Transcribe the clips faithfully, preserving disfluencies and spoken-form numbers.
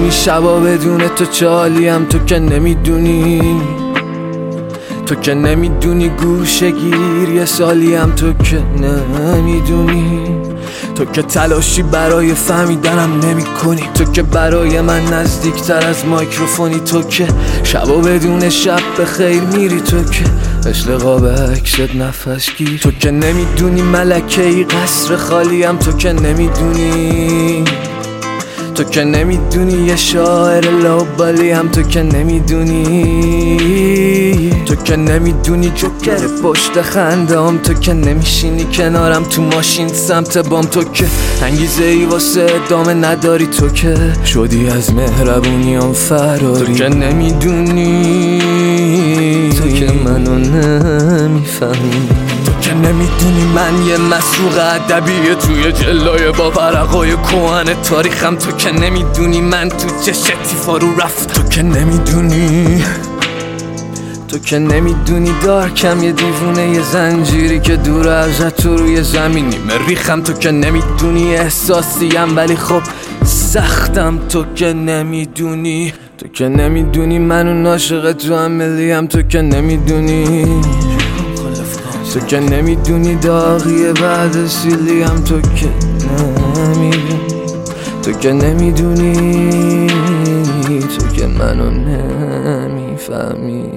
نمیدونی شبا بدون تو چالیم، تو که نمیدونی، تو که نمیدونی گوشه گیر یه سالیم، تو که نمیدونی، تو که تلاشی برای فهمیدنم نمی کنی، تو که برای من نزدیکتر از میکروفونی، تو که شبا بدون شب به خیر میری، تو که مثل قاب عکست نفس گیر، تو که نمیدونی ملکه ای قصر خالیم، تو که نمیدونی، تو که نمیدونی یه شاعر لاوبالیم، تو که نمیدونی، تو که نمیدونی جوکر پشت خندم، تو که نمیشینی کنارم تو ماشین سمت بام، تو که انگیزه ای واسه ادامه نداری، تو که شدی از مهربونیام فراری، تو که نمیدونی، تو که منو نمیفهمی، تو که نمیدونی من یه مسروق ادبیه توی جلای با ورقای کهن تاریخم، تو که نمیدونی من تو چه شتیفا رو رفت، تو که نمیدونی، تو که نمیدونی دارکم یه دیوونه یه زنجیری که دور ازت تو روی زمینی مریخم، تو که نمیدونی احساسیم ولی خب سختم، تو که نمیدونی، تو که نمیدونی منو عاشق تو عملیم، تو که نمیدونی، تو که نمیدونی داغیه بعد سیلیم، تو که نمیدونی، تو که نمیدونی، تو که منو نمیفهمی.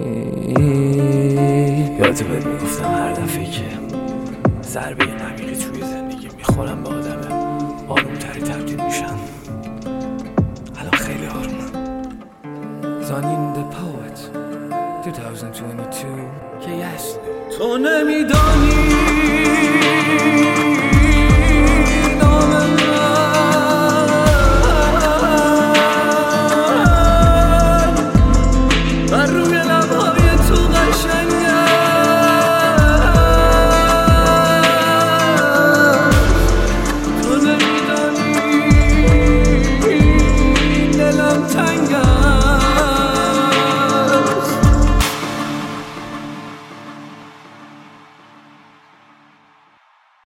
یادت بهت میگفتم هر دفعه که ضربه نمیقی توی زندگی میخورم به آدم آروم تری تبدیل میشم. الان خیلی آرومم. زانین the poet twenty twenty-two که یست تو نمیدانی